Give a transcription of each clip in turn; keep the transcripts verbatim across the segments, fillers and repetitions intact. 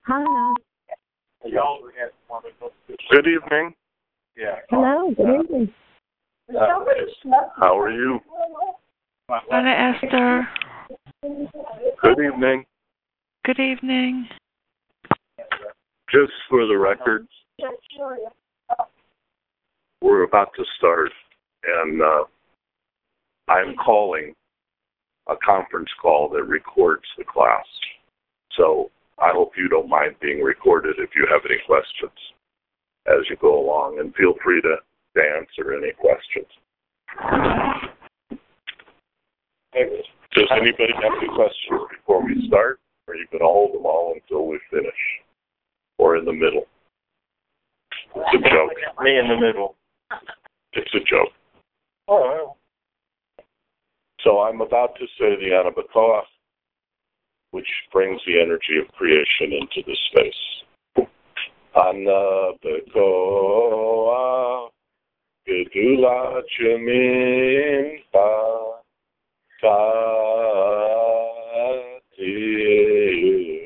Hello. Good evening. Hello, good evening. Uh, how are you? Anna Esther. Good evening. Good evening. Just for the record, we're about to start, and uh, I'm calling a conference call that records the class. So I hope you don't mind being recorded if you have any questions as you go along, and feel free to, to answer any questions. Does anybody have any questions before we start? Or are you going to hold them all until we finish? Or in the middle? It's a joke. Me in the middle. It's a joke. Oh, so I'm about to say the Anabakoach, which brings the energy of creation into the space. Anabakoach, Gedula Chemincha, Tati,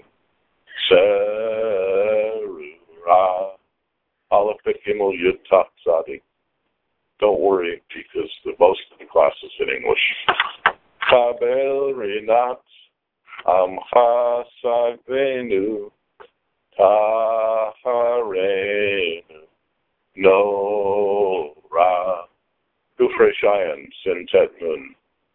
Serura, Aleph Gimel Yud Tav Tzadi. Don't worry, because the most of the class is in English. Kabel Rinat Amcha Savenu Taharenu Nora Kufre Shayan Sintet Nun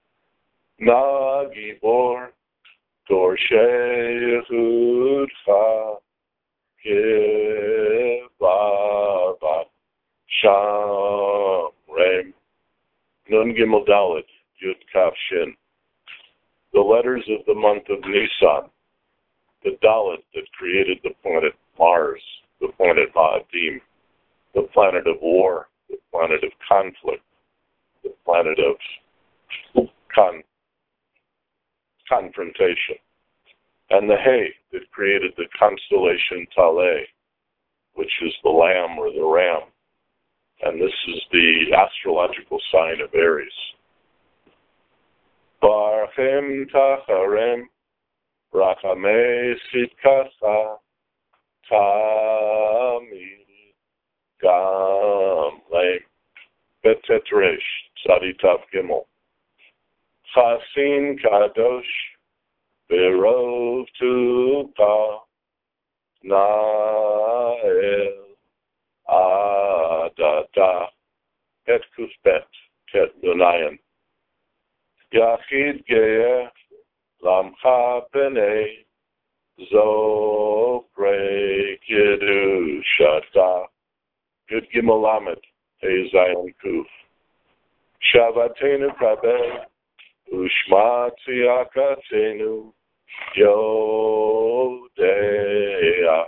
Nagibor Dorshe Yehudcha Kibaba Sham Rem Nun Gimel Dalet Yud Kaf Shin. The letters of the month of Nisan, the Dalet that created the planet Mars, the planet Ma'adim, the planet of war, the planet of conflict, the planet of con- confrontation, and the Hay that created the constellation Taleh, which is the lamb or the ram, and this is the astrological sign of Aries. Barchem Tacharem Rachamei Sitkacha Tamid Gam Leim Betetresh Tzadi Tav Gimel Chasin Kadosh Berov Tupa Nael Adada Et Kufbet Ket Dunayan Yachid Ge'eh Lamcha B'nei Zofrei Kiddushata Yud Gimel Lamed Hey Zayin Kuf Shavatenu Kabel Ushma Tziyakatenu Yodea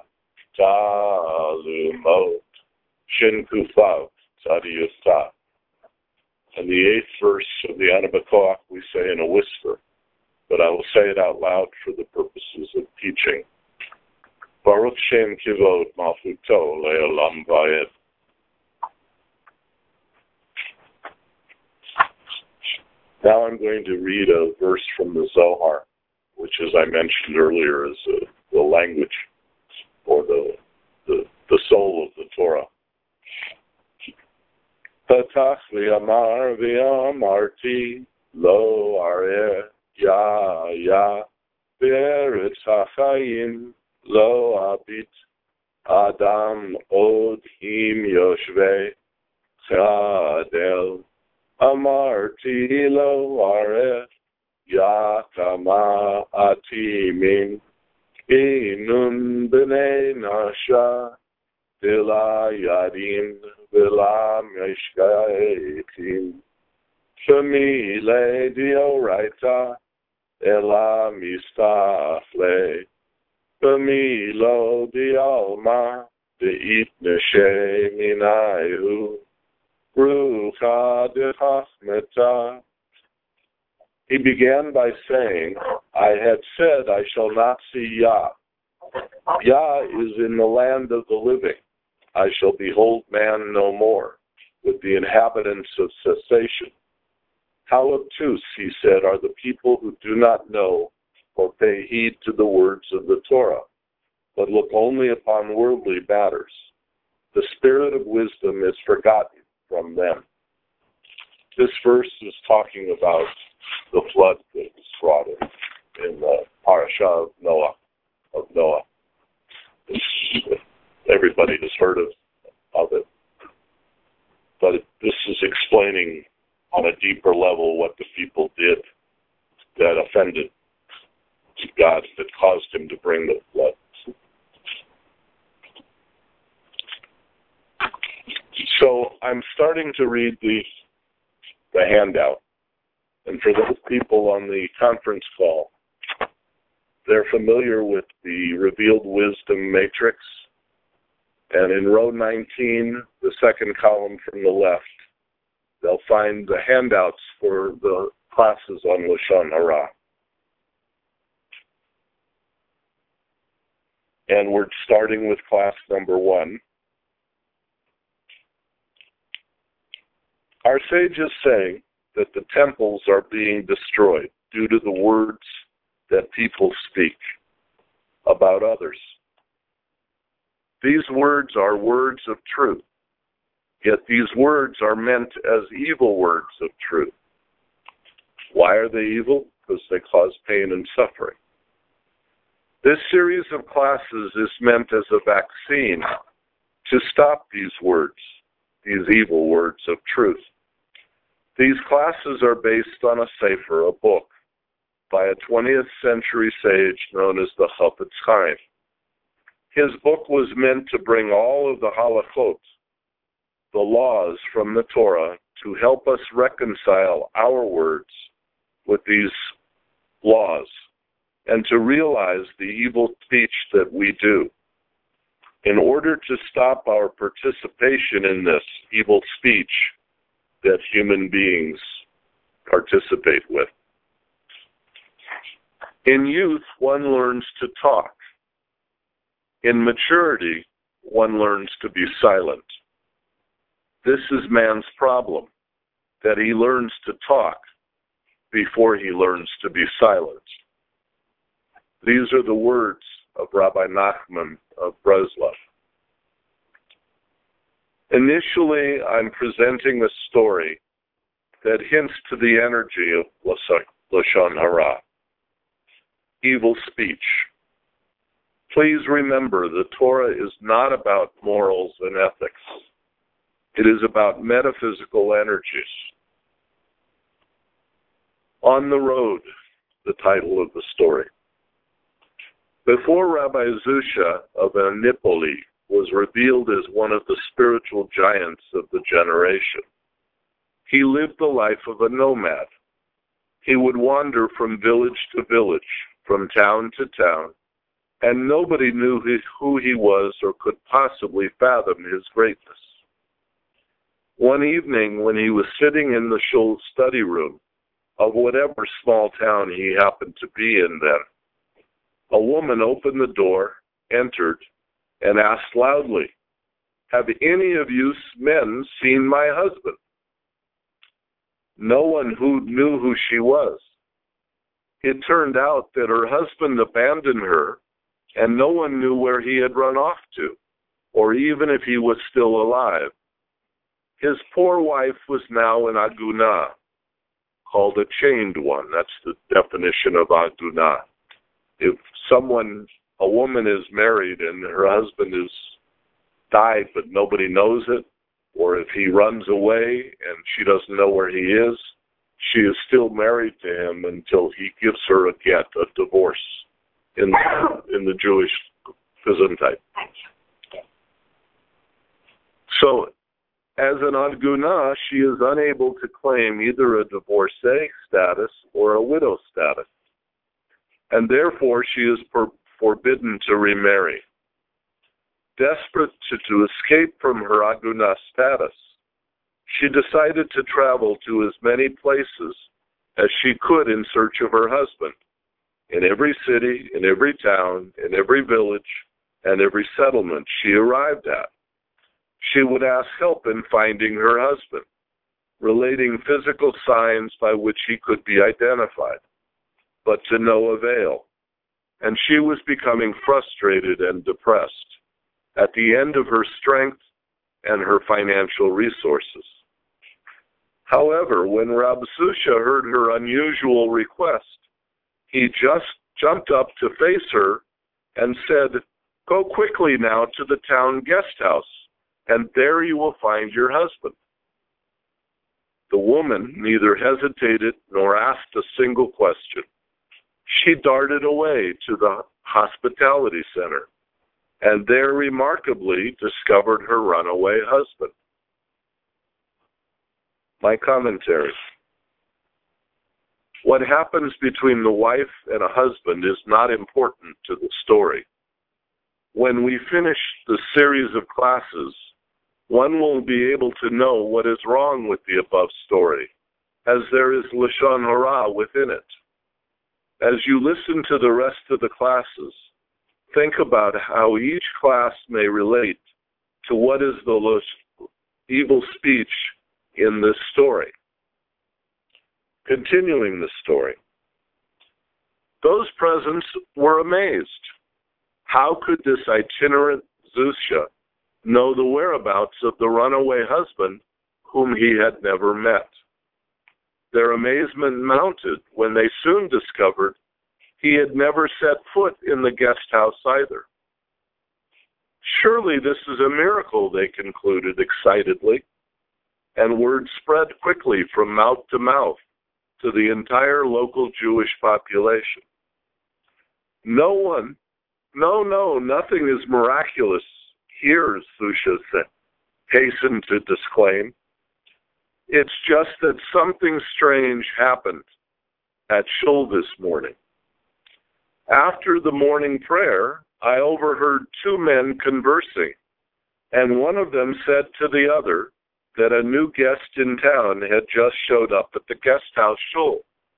Talumot Shin Kufav Tzadi Yustah. And the eighth verse of the Anabakoach we say in a whisper, but I will say it out loud for the purposes of teaching. Baruch Shem Kivod Malchuto Le'olam Vayed. Now I'm going to read a verse from the Zohar, which, as I mentioned earlier, is uh, the language or the, the the soul of the Torah. Patach v'amar v'amarti lo areh ya ya be'eretz hachayim lo abit adam od im yoshvei chadel amarti lo areh ya kama atimin inun b'nei nasha Vila Yadim, Vila Meshkaetim, Shemi Le Dioraita, Ela Mistafle, Shemi Lo Dialma, Deit Neshe Minayu, Rucha De Chachmeta. He began by saying, I had said I shall not see Yah. Yah is in the land of the living. I shall behold man no more, with the inhabitants of cessation. How obtuse, he said, are the people who do not know or pay heed to the words of the Torah. but look only upon worldly matters. The spirit of wisdom is forgotten from them. This verse is talking about the flood that was brought in, in the parasha of Noah. Of Noah. Everybody has heard of, of it. But it, this is explaining on a deeper level what the people did that offended God, that caused him to bring the flood. So I'm starting to read the, the handout. And for those people on the conference call, they're familiar with the Revealed Wisdom Matrix. And in row nineteen, the second column from the left, they'll find the handouts for the classes on Lashon Hara. And we're starting with class number one. Our sages say that the temples are being destroyed due to the words that people speak about others. These words are words of truth, yet these words are meant as evil words of truth. Why are they evil? Because they cause pain and suffering. This series of classes is meant as a vaccine to stop these words, these evil words of truth. These classes are based on a sefer, a book, by a twentieth century sage known as the Chafetz Chaim. His book was meant to bring all of the halachot, the laws from the Torah, to help us reconcile our words with these laws and to realize the evil speech that we do. In order to stop our participation in this evil speech that human beings participate with. In youth, one learns to talk. In maturity, one learns to be silent. This is man's problem, that he learns to talk before he learns to be silent. These are the words of Rabbi Nachman of Breslov. Initially, I'm presenting a story that hints to the energy of Lashon Hara, evil speech. Please remember, the Torah is not about morals and ethics. It is about metaphysical energies. On the Road, the title of the story. Before Rabbi Zusha of Anipoli was revealed as one of the spiritual giants of the generation, he lived the life of a nomad. He would wander from village to village, from town to town, and nobody knew his, who he was or could possibly fathom his greatness. One evening, when he was sitting in the shul study room of whatever small town he happened to be in then, a woman opened the door, entered, and asked loudly, "Have any of you men seen my husband?" No one who knew who she was. It turned out that her husband abandoned her, and no one knew where he had run off to, or even if he was still alive. His poor wife was now an agunah, called a chained one. That's the definition of agunah. If someone, a woman is married and her husband is died but nobody knows it, or if he runs away and she doesn't know where he is, she is still married to him until he gives her a get, a divorce, in the, in the Jewish Gesundheit. So, as an agunah, she is unable to claim either a divorcee status or a widow status, and therefore she is for, forbidden to remarry. Desperate to, to escape from her agunah status, she decided to travel to as many places as she could in search of her husband, in every city, in every town, in every village, and every settlement she arrived at. She would ask help in finding her husband, relating physical signs by which he could be identified, but to no avail. and she was becoming frustrated and depressed at the end of her strength and her financial resources. However, when Rab Susha heard her unusual request, he just jumped up to face her and said, "Go quickly now to the town guest house, and there you will find your husband." The woman neither hesitated nor asked a single question. She darted away to the hospitality center, and there remarkably discovered her runaway husband. My commentary. What happens between the wife and a husband is not important to the story. When we finish the series of classes, one will be able to know what is wrong with the above story, as there is Lashon Hara within it. As you listen to the rest of the classes, think about how each class may relate to what is the evil speech in this story. Continuing the story. Those present were amazed. How could this itinerant Zusha know the whereabouts of the runaway husband whom he had never met? Their amazement mounted when they soon discovered he had never set foot in the guest house either. Surely this is a miracle, they concluded excitedly, and word spread quickly from mouth to mouth to the entire local Jewish population. No one, no, no, nothing is miraculous here, Susha hastened to disclaim. It's just that something strange happened at Shul this morning. After the morning prayer, I overheard two men conversing, and one of them said to the other that a new guest in town had just showed up at the guest house Shul.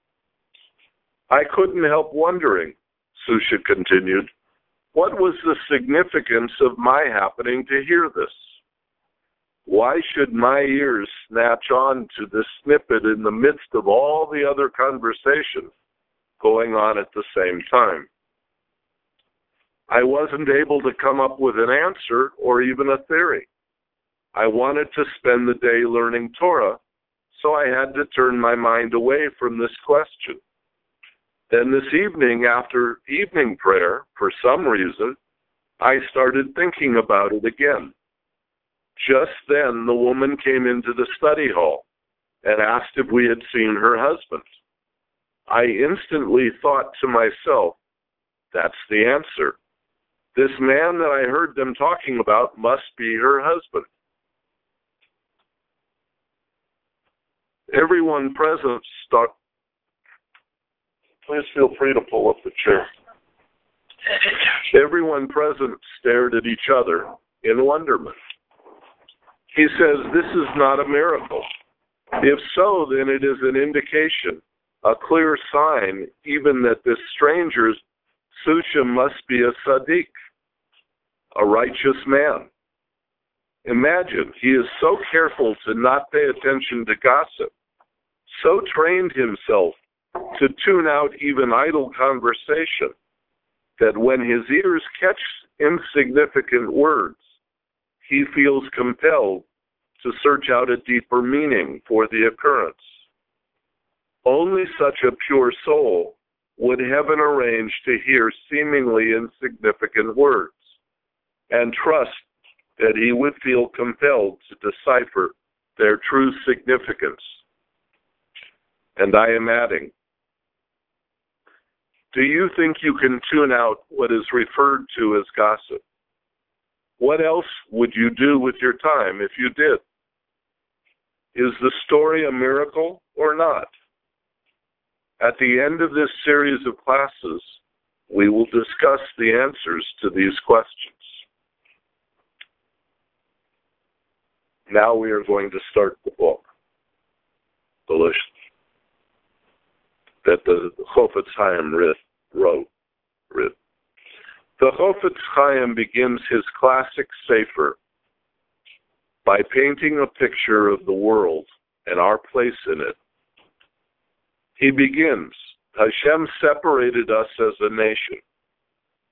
I couldn't help wondering, Susha continued, what was the significance of my happening to hear this? Why should my ears snatch on to this snippet in the midst of all the other conversations going on at the same time? I wasn't able to come up with an answer or even a theory. I wanted to spend the day learning Torah, so I had to turn my mind away from this question. Then this evening, after evening prayer, for some reason, I started thinking about it again. Just then, the woman came into the study hall and asked if we had seen her husband. I instantly thought to myself, that's the answer. This man that I heard them talking about must be her husband. Everyone present start. Please feel free to pull up the chair. Everyone present stared at each other in wonderment. He says, this is not a miracle. If so, then it is an indication, a clear sign, even that this stranger's Susha must be a tzaddik, a righteous man. Imagine, he is so careful to not pay attention to gossip, so trained himself to tune out even idle conversation, that when his ears catch insignificant words, he feels compelled to search out a deeper meaning for the occurrence. Only such a pure soul would heaven arrange to hear seemingly insignificant words, and trust that he would feel compelled to decipher their true significance. And I am adding, do you think you can tune out what is referred to as gossip? What else would you do with your time if you did? Is the story a miracle or not? At the end of this series of classes, we will discuss the answers to these questions. Now we are going to start the book, Delicious, that the Chofetz Chaim wrote. wrote. The Chofetz Chaim begins his classic Sefer by painting a picture of the world and our place in it. He begins, Hashem separated us as a nation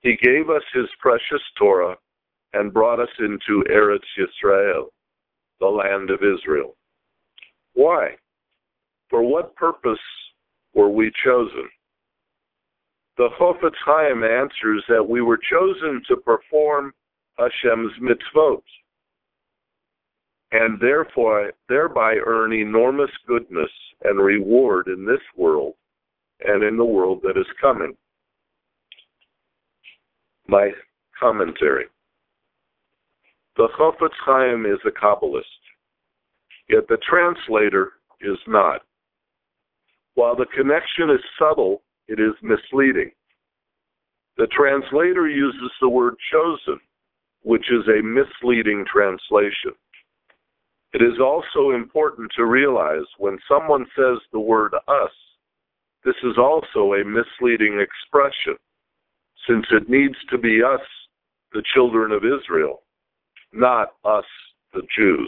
He gave us his precious Torah and brought us into Eretz Yisrael, the land of Israel. Why? For what purpose were we chosen? The Chofetz Chaim answers that we were chosen to perform Hashem's mitzvot, and therefore thereby earn enormous goodness and reward in this world and in the world that is coming. My commentary. The Chofetz Chaim is a Kabbalist, yet the translator is not. While the connection is subtle, it is misleading. The translator uses the word chosen, which is a misleading translation. It is also important to realize when someone says the word us, this is also a misleading expression, since it needs to be us, the children of Israel, not us, the Jews.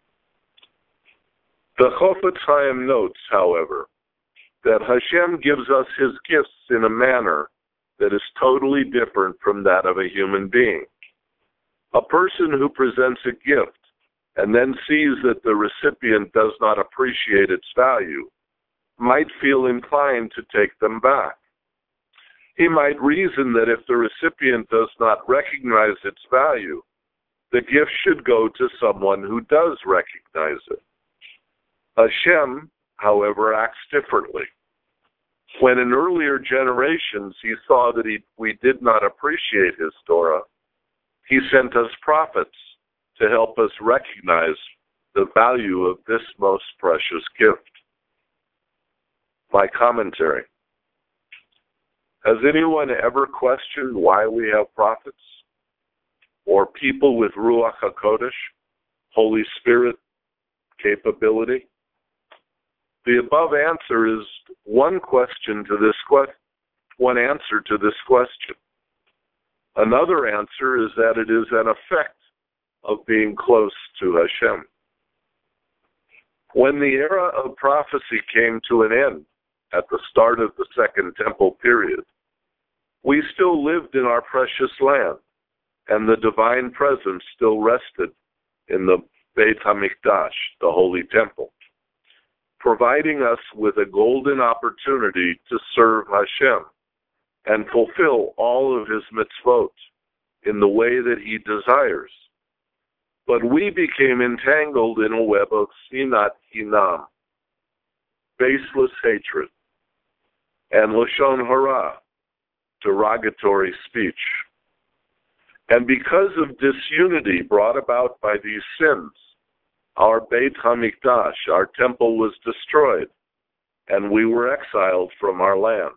The Chofetz Chaim notes, however, that Hashem gives us his gifts in a manner that is totally different from that of a human being. A person who presents a gift and then sees that the recipient does not appreciate its value might feel inclined to take them back. He might reason that if the recipient does not recognize its value, the gift should go to someone who does recognize it. Hashem, however, acts differently. When in earlier generations he saw that he, we did not appreciate his Torah, he sent us prophets to help us recognize the value of this most precious gift. My commentary. Has anyone ever questioned why we have prophets? Or people with Ruach HaKodesh, Holy Spirit capability? The above answer is one question to this question, one answer to this question. Another answer is that it is an effect of being close to Hashem. When the era of prophecy came to an end at the start of the Second Temple period, we still lived in our precious land, and the divine presence still rested in the Beit HaMikdash, the Holy Temple, providing us with a golden opportunity to serve Hashem and fulfill all of his mitzvot in the way that he desires. But we became entangled in a web of sinat hinam, baseless hatred, and lashon hara, derogatory speech. And because of disunity brought about by these sins, our Beit HaMikdash, our temple, was destroyed, and we were exiled from our land.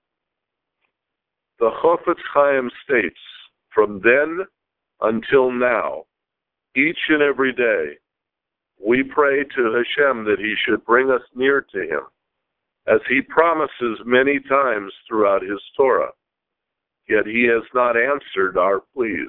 The Chofetz Chaim states, from then until now, each and every day, we pray to Hashem that he should bring us near to him, as he promises many times throughout his Torah, yet he has not answered our pleas.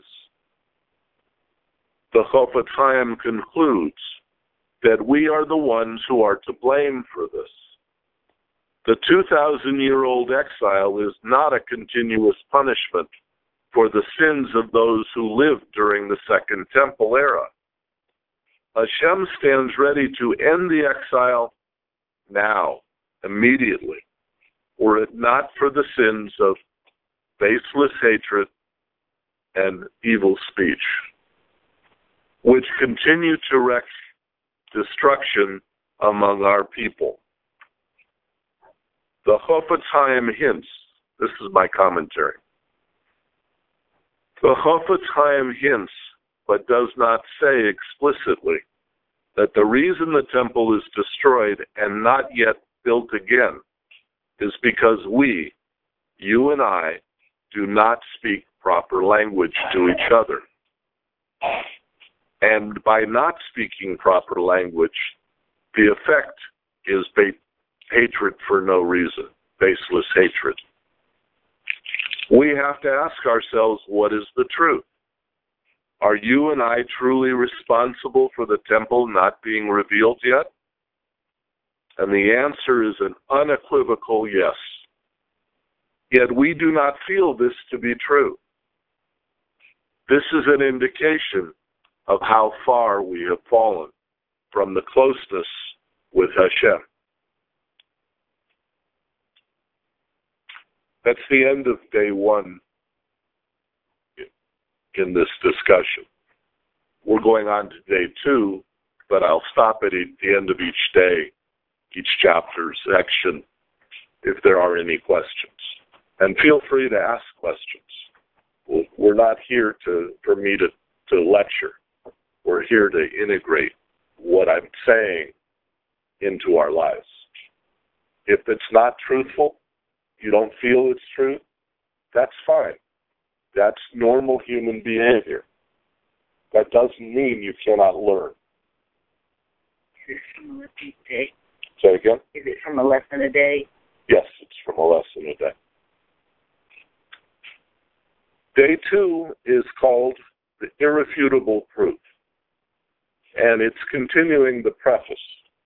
The Chofetz Chaim concludes that we are the ones who are to blame for this. The two thousand year old exile is not a continuous punishment for the sins of those who lived during the Second Temple era. Hashem stands ready to end the exile now, immediately, were it not for the sins of baseless hatred and evil speech, which continue to wreak destruction among our people. The Chofetz Chaim hints, this is my commentary, the Chofetz Chaim hints, but does not say explicitly, that the reason the temple is destroyed and not yet built again is because we, you and I, do not speak proper language to each other. And by not speaking proper language, the effect is ba- hatred for no reason, baseless hatred. We have to ask ourselves, what is the truth? Are you and I truly responsible for the temple not being revealed yet? And the answer is an unequivocal yes. Yet we do not feel this to be true. This is an indication of how far we have fallen from the closeness with Hashem. That's the end of day one in this discussion. We're going on to day two, but I'll stop at the end of each day, each chapter section, if there are any questions. And feel free to ask questions. We're not here to for me to, to lecture. We're here to integrate what I'm saying into our lives. If it's not truthful, you don't feel it's true, that's fine. That's normal human behavior. That doesn't mean you cannot learn. Is it from a lesson a day? Say again? Is it from a lesson a day? Yes, it's from a lesson a day. Day two is called the irrefutable proof, and it's continuing the preface.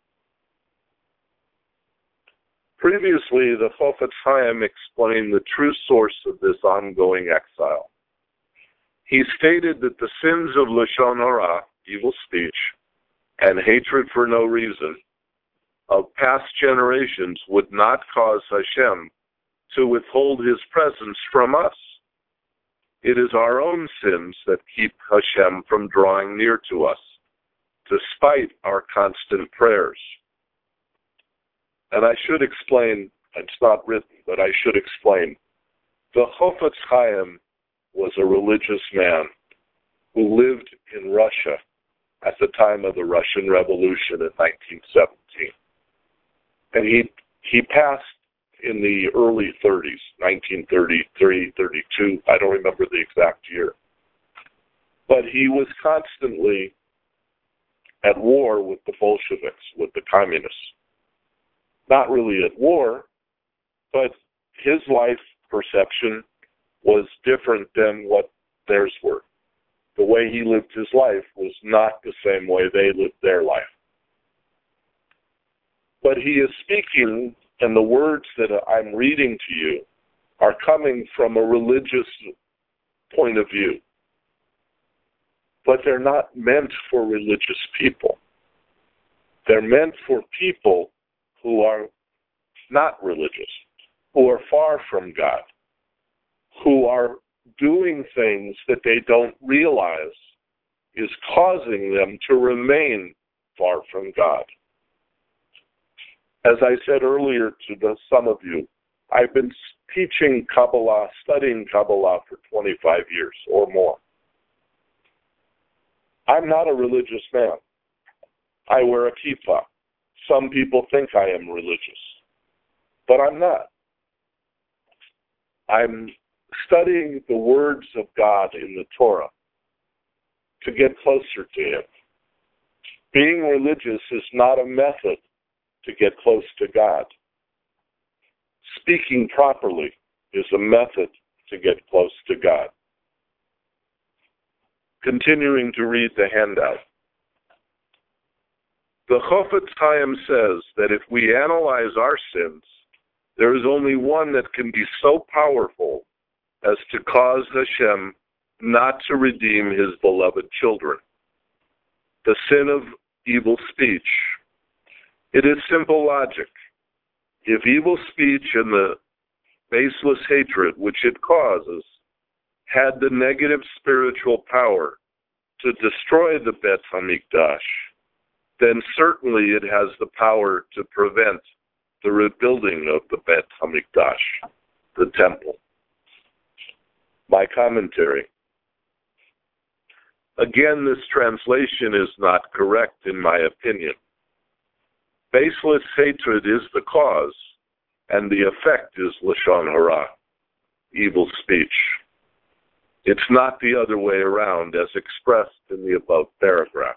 Previously, the Chofetz Chaim explained the true source of this ongoing exile. He stated that the sins of Lashon Hara, evil speech, and hatred for no reason, of past generations would not cause Hashem to withhold his presence from us. It is our own sins that keep Hashem from drawing near to us, despite our constant prayers. And I should explain, it's not written, but I should explain. The Chofetz Chaim was a religious man who lived in Russia at the time of the Russian Revolution in nineteen seventeen. And he he passed in the early thirties, nineteen thirty-three, thirty-two, I don't remember the exact year. But he was constantly at war with the Bolsheviks, with the communists. Not really at war, but his life perception was different than what theirs were. The way he lived his life was not the same way they lived their life. But he is speaking, and the words that I'm reading to you are coming from a religious point of view. But they're not meant for religious people. They're meant for people who are not religious, who are far from God, who are doing things that they don't realize is causing them to remain far from God. As I said earlier to the, some of you, I've been teaching Kabbalah, studying Kabbalah for twenty-five years or more. I'm not a religious man. I wear a kippah. Some people think I am religious, but I'm not. I'm studying the words of God in the Torah to get closer to Him. Being religious is not a method to get close to God. Speaking properly is a method to get close to God. Continuing to read the handout. The Chofetz Chaim says that if we analyze our sins, there is only one that can be so powerful as to cause Hashem not to redeem his beloved children. The sin of evil speech. It is simple logic. If evil speech and the baseless hatred which it causes had the negative spiritual power to destroy the Bet HaMikdash, then certainly it has the power to prevent the rebuilding of the Bet HaMikdash, the temple. My commentary. Again, this translation is not correct in my opinion. Baseless hatred is the cause, and the effect is Lashon Hara, evil speech. It's not the other way around as expressed in the above paragraph.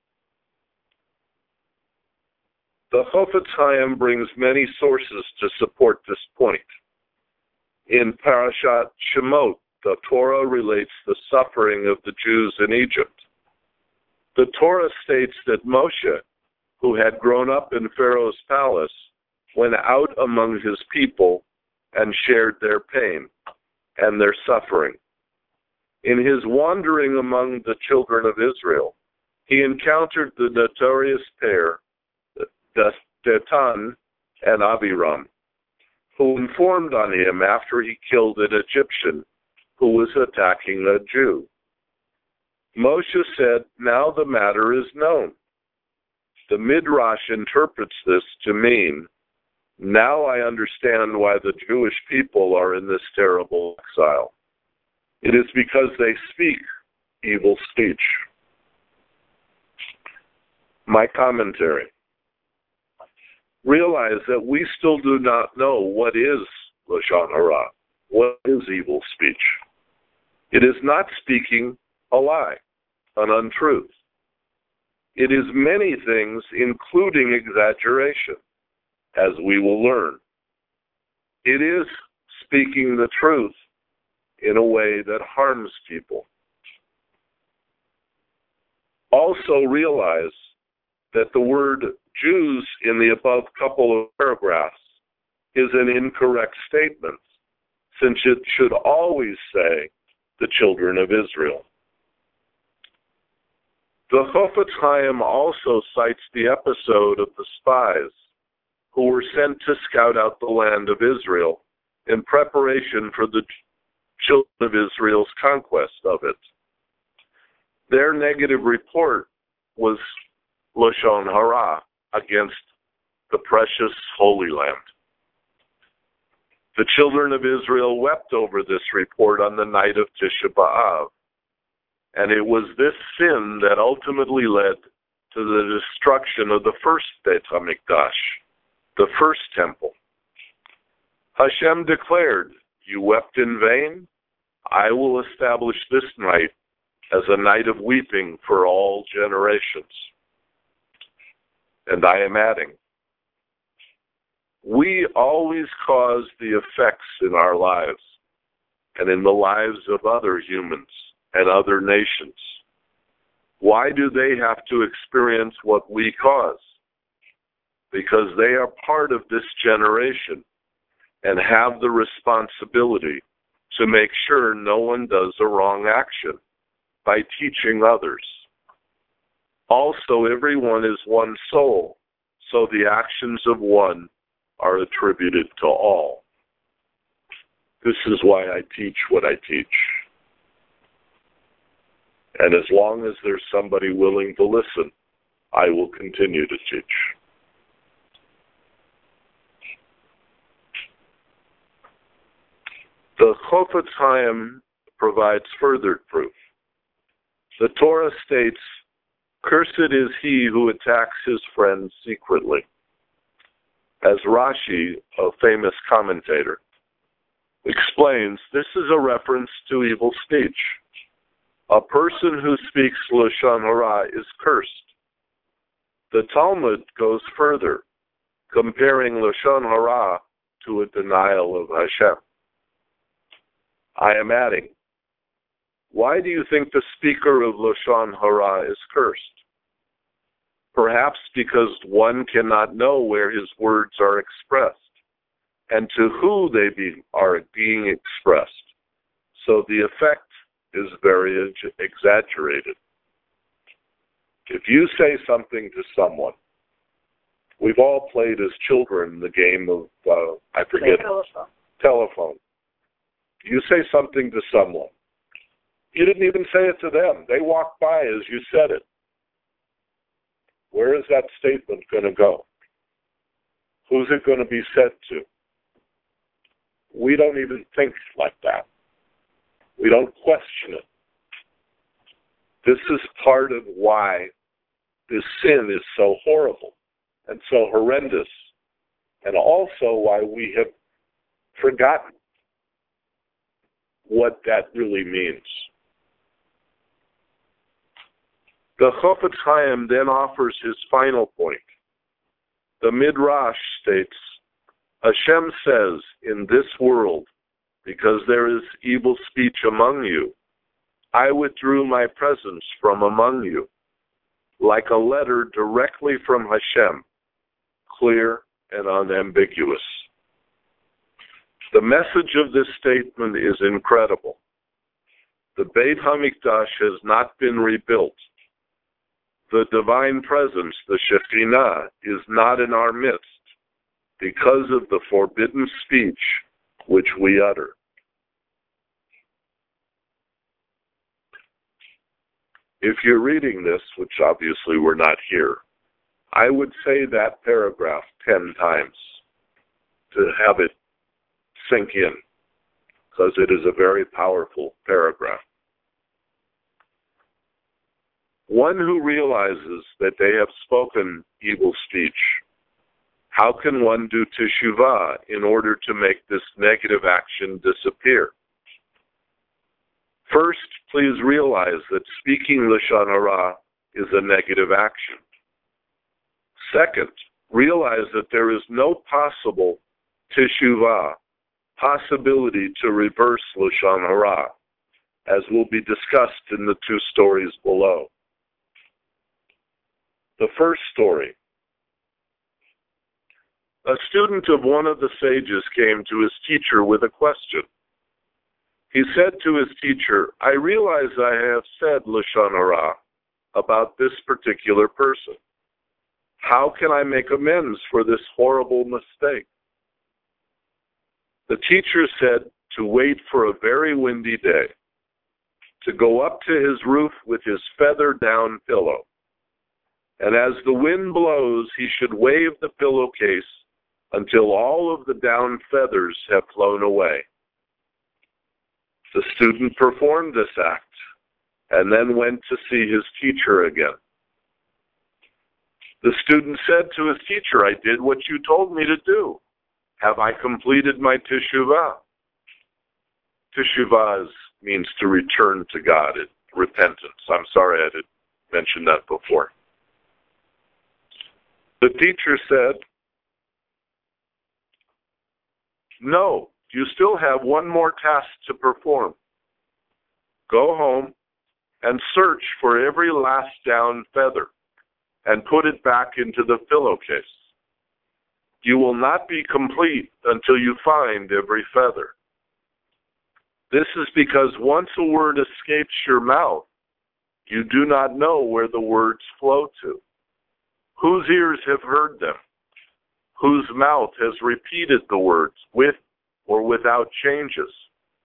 The Chofetz Chaim brings many sources to support this point. In Parashat Shemot, the Torah relates the suffering of the Jews in Egypt. The Torah states that Moshe, who had grown up in Pharaoh's palace, went out among his people and shared their pain and their suffering. In his wandering among the children of Israel, he encountered the notorious pair, Dathan and Abiram, who informed on him after he killed an Egyptian who was attacking a Jew. Moshe said, "Now the matter is known." The Midrash interprets this to mean, "Now I understand why the Jewish people are in this terrible exile. It is because they speak evil speech." My commentary. Realize that we still do not know what is Lashon Hara, what is evil speech. It is not speaking a lie, an untruth. It is many things, including exaggeration, as we will learn. It is speaking the truth in a way that harms people. Also realize that the word Jews in the above couple of paragraphs is an incorrect statement, since it should always say the children of Israel. The Chofetz Chaim also cites the episode of the spies who were sent to scout out the land of Israel in preparation for the children of Israel's conquest of it. Their negative report was Lashon Hara against the precious Holy Land. The children of Israel wept over this report on the night of Tisha B'Av, and it was this sin that ultimately led to the destruction of the first Beit HaMikdash, the first temple. Hashem declared, "You wept in vain? I will establish this night as a night of weeping for all generations." And I am adding, we always cause the effects in our lives and in the lives of other humans and other nations. Why do they have to experience what we cause? Because they are part of this generation and have the responsibility to make sure no one does a wrong action by teaching others. Also, everyone is one soul, so the actions of one are attributed to all. This is why I teach what I teach. And as long as there's somebody willing to listen, I will continue to teach. The Chofetz Chaim provides further proof. The Torah states, "Cursed is he who attacks his friend secretly." As Rashi, a famous commentator, explains, this is a reference to evil speech. A person who speaks Lashon Hara is cursed. The Talmud goes further, comparing Lashon Hara to a denial of Hashem. I am adding, why do you think the speaker of Lashon Hara is cursed? Perhaps because one cannot know where his words are expressed and to who they be, are being expressed. So the effect is very exaggerated. If you say something to someone, we've all played as children the game of, uh, I forget, telephone. telephone. You say something to someone. You didn't even say it to them. They walked by as you said it. Where is that statement going to go? Who's it going to be said to? We don't even think like that. We don't question it. This is part of why this sin is so horrible and so horrendous, and also why we have forgotten what that really means. The Chofetz Chaim then offers his final point. The Midrash states, Hashem says, in this world, because there is evil speech among you, I withdrew my presence from among you, like a letter directly from Hashem, clear and unambiguous. The message of this statement is incredible. The Beit HaMikdash has not been rebuilt. The divine presence, the Shekinah, is not in our midst because of the forbidden speech which we utter. If you're reading this, which obviously we're not here, I would say that paragraph ten times to have it sink in, because it is a very powerful paragraph. One who realizes that they have spoken evil speech, how can one do teshuvah in order to make this negative action disappear? First, please realize that speaking Lashon Hara is a negative action. Second, realize that there is no possible teshuvah, possibility to reverse Lashon Hara, as will be discussed in the two stories below. The first story. A student of one of the sages came to his teacher with a question. He said to his teacher, I realize I have said Lashon Hara about this particular person. How can I make amends for this horrible mistake? The teacher said to wait for a very windy day, to go up to his roof with his feather-down pillow, and as the wind blows, he should wave the pillowcase until all of the down feathers have flown away. The student performed this act and then went to see his teacher again. The student said to his teacher, I did what you told me to do. Have I completed my teshuvah? Teshuvah means to return to God, it, repentance. I'm sorry I didn't mention that before. The teacher said, no, you still have one more task to perform. Go home and search for every last down feather and put it back into the pillowcase. You will not be complete until you find every feather. This is because once a word escapes your mouth, you do not know where the words flow to. Whose ears have heard them? Whose mouth has repeated the words with or without changes?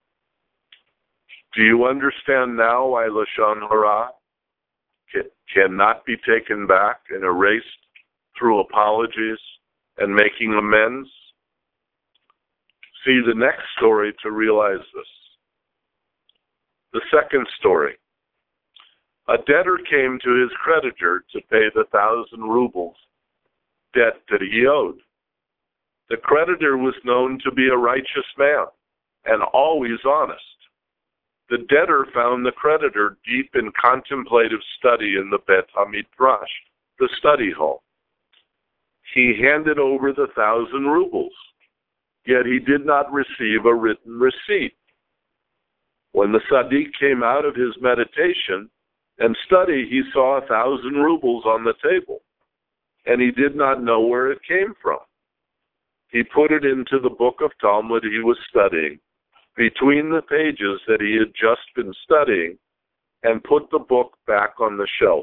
Do you understand now why Lashon Hara cannot be taken back and erased through apologies and making amends? See the next story to realize this. The second story. A debtor came to his creditor to pay the thousand rubles debt that he owed. The creditor was known to be a righteous man and always honest. The debtor found the creditor deep in contemplative study in the Bet HaMidrash, the study hall. He handed over the thousand rubles, yet he did not receive a written receipt. When the tzaddik came out of his meditation and study, he saw a thousand rubles on the table, and he did not know where it came from. He put it into the book of Talmud he was studying, between the pages that he had just been studying, and put the book back on the shelf.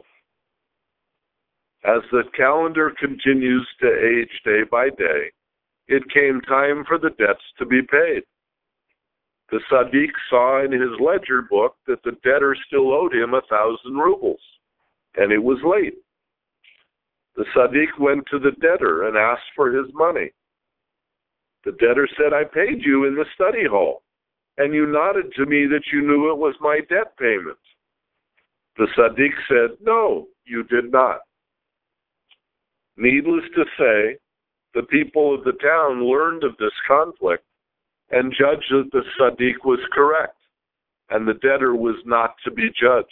As the calendar continues to age day by day, it came time for the debts to be paid. The tzaddik saw in his ledger book that the debtor still owed him a thousand rubles, and it was late. The tzaddik went to the debtor and asked for his money. The debtor said, I paid you in the study hall, and you nodded to me that you knew it was my debt payment. The tzaddik said, no, you did not. Needless to say, the people of the town learned of this conflict and judged that the tzaddik was correct, and the debtor was not to be judged.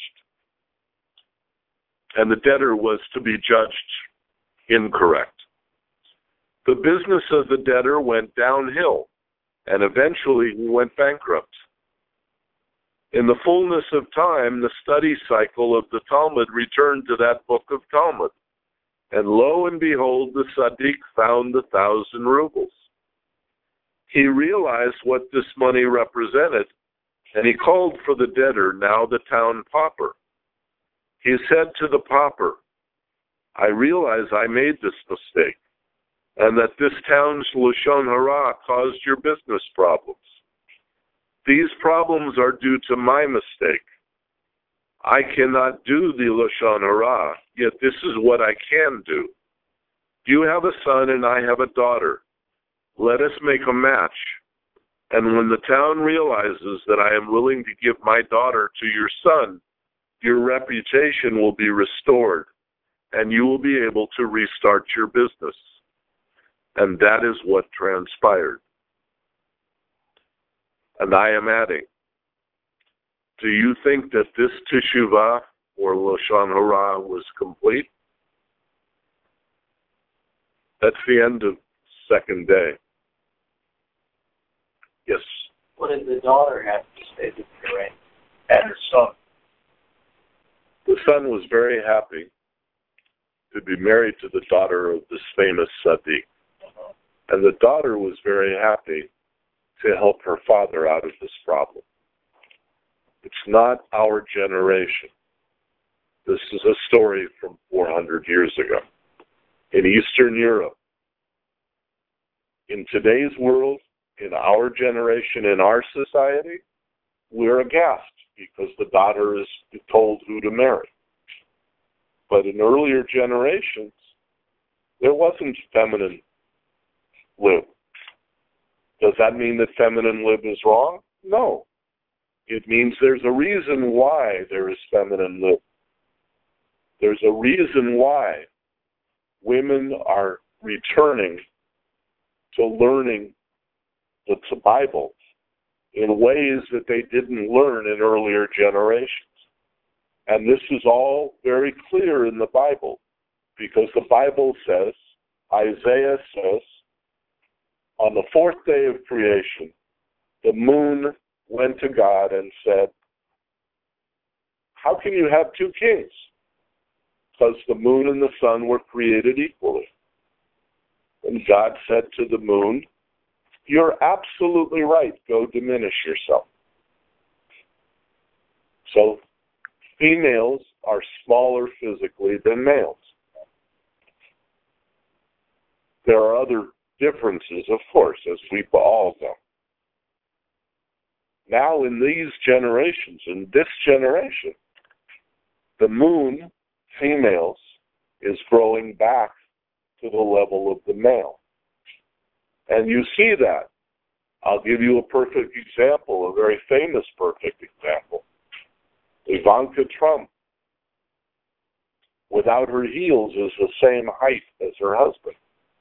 And the debtor was to be judged incorrect. The business of the debtor went downhill, and eventually he went bankrupt. In the fullness of time, the study cycle of the Talmud returned to that book of Talmud, and lo and behold, the tzaddik found the thousand rubles. He realized what this money represented And he called for the debtor, now the town pauper. He said to the pauper, I realize I made this mistake, and that this town's Lashon Hara caused your business problems. These problems are due to my mistake. I cannot do the Lashon Hara, yet this is what I can do. You have a son and I have a daughter. Let us make a match. And when the town realizes that I am willing to give my daughter to your son, your reputation will be restored, and you will be able to restart your business. And that is what transpired. And I am adding, do you think that this teshuvah, or Lashon Hara, was complete? That's the end of second day. Yes? What did the daughter have to say to the parent and her son? The son was very happy to be married to the daughter of this famous Sadiq. Uh-huh. And the daughter was very happy to help her father out of this problem. It's not our generation. This is a story from four hundred years ago. In Eastern Europe, in today's world, in our generation, in our society, we're aghast because the daughter is told who to marry. But in earlier generations, there wasn't feminine lib. Does that mean that feminine lib is wrong? No. It means there's a reason why there is feminine lib. There's a reason why women are returning to learning the Bible in ways that they didn't learn in earlier generations. And this is all very clear in the Bible, because the Bible says, Isaiah says, on the fourth day of creation, the moon went to God and said, how can you have two kings? Because the moon and the sun were created equally. And God said to the moon, you're absolutely right. Go diminish yourself. So females are smaller physically than males. There are other differences, of course, as we all know. Now in these generations, in this generation, the moon, females, is growing back to the level of the male. And you see that. I'll give you a perfect example, a very famous perfect example. Ivanka Trump, without her heels, is the same height as her husband.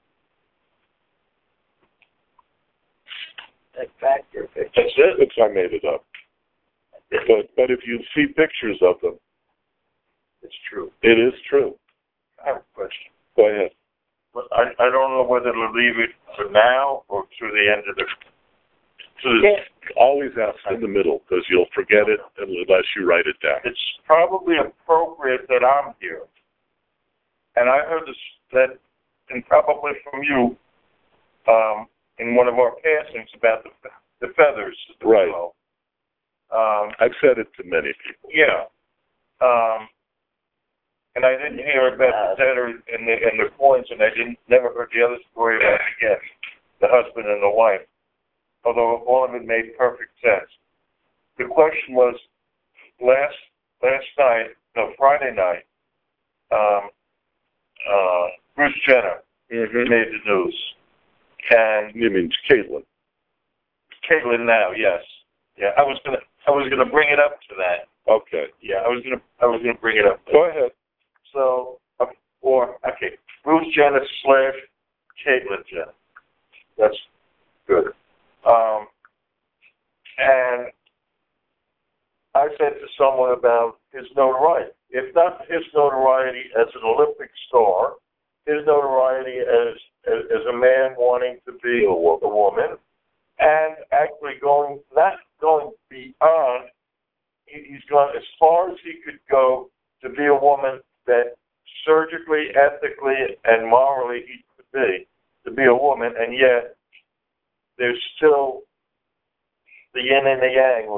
That factor. That's it. It's, I made it up. But, but if you see pictures of them, it's true. It is true. I have a question. Go ahead. But I, I don't know whether to leave it for now or to the end of the... To the yeah. Always ask in the middle, because you'll forget it unless you write it down. It's probably appropriate that I'm here. And I heard this, that, and probably from you, um, in one of our passings about the, the feathers. Right. Well. Um, I've said it to many people. Yeah. Um, and I didn't hear about the debtor and the, and the coins, and I didn't never heard the other story about the guest, the husband and the wife, although all of it made perfect sense. The question was, last last night, no, Friday night, um, uh, Bruce Jenner mm-hmm. made the news. And you mean Caitlyn? Caitlyn now, yes. Yeah, I was gonna I was gonna bring it up to that. Okay. Yeah, I was gonna I was gonna bring it up. Go ahead. So, or okay, Bruce Jenner slash Caitlyn Jenner. That's good. Um, and I said to someone about his notoriety. If not his notoriety as an Olympic star, his notoriety as as, as a man wanting to be a, a woman, and actually going not going beyond. He, he's gone as far as he could go to be a woman that surgically, ethically, and morally he could be to be a woman, and yet there's still the yin and the yang with it.